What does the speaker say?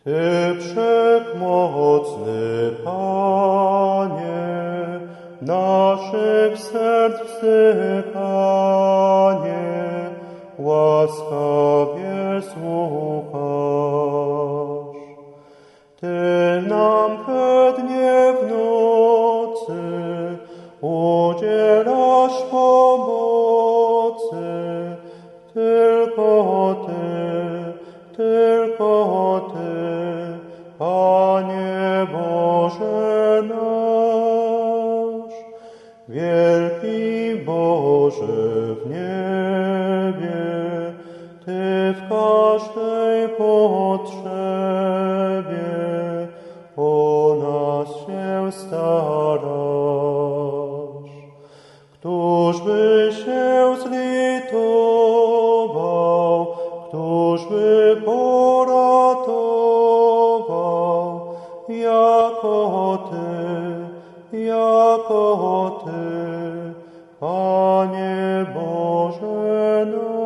Ty wszechmocny Panie, naszych serc wzdychanie, łaskawie słuchasz. Ty nam we dnie w nocy udzielasz pomocy, tylko Ty, Panie Boże nasz, wielki Boże w niebie, Ty w każdej potrzebie o nas się starasz. Któż by się zlitował, któż by poratował, jako Ty, Panie Boże nasz.